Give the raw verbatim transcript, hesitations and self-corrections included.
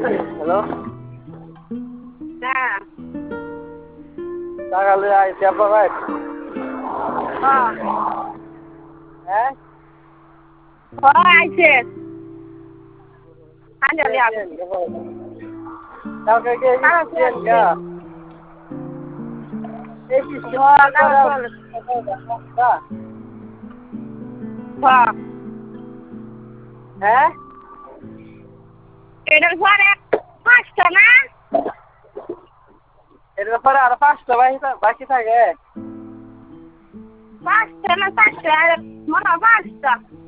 hello হ্যাঁ টাকা লই আইছি আপনার ভাই হ্যাঁ হ্যাঁ হ্যাঁ আইছে আঞ্জলি আপ কালকে কে কারা দিয়েন চলছে গা এই কিস্তি হ্যাঁ কারা করা চলছে হ্যাঁ হ্যাঁ এটার পরে পাঁচটা না এর ব্যাপারে আরো পাঁচটা বাকি বাকি থাকে পাঁচটা না চারটা মনে হয় পাঁচটা